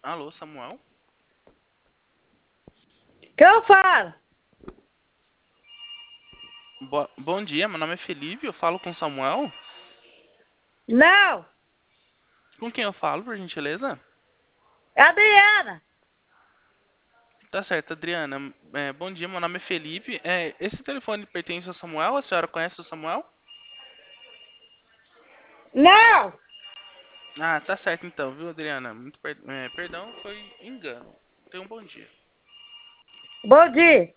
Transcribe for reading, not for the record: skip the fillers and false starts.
Alô, Samuel? Que eu falo? Bom dia, meu nome é Felipe, eu falo com Samuel. Não, Com quem eu falo, por gentileza? é a Adriana. Tá certo, Adriana. Bom dia, meu nome é Felipe. Esse telefone pertence ao Samuel? A senhora conhece o Samuel? Não, Ah, tá certo então, viu, Adriana? Perdão, foi engano. Tenha um bom dia. bom dia.